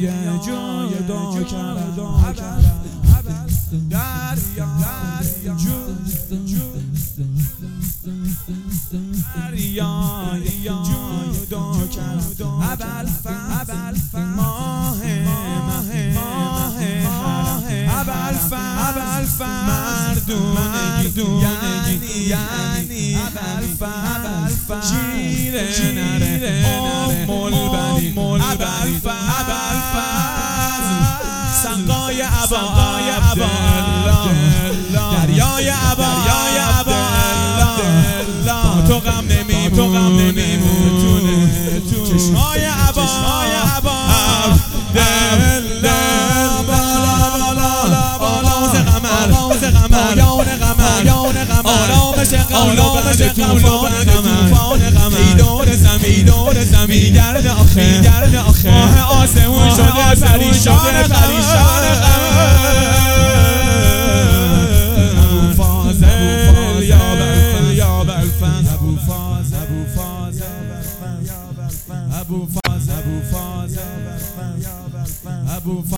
جای دو کردم دریا جودو کردم ابوالفضل ماه مردونگی یعنی ابوالفضل شیر نره ام البنین ابوالفضل سقای ابا عبدالله دریای ابا عبدالله تو غم نمیمونه چشمای ابا عبدالله آواز قمر آرامش طوفان قمر ایدور زمین میگرد آخه ماه آسمون شده پریشان ابوالفاضل یا ابوالفضل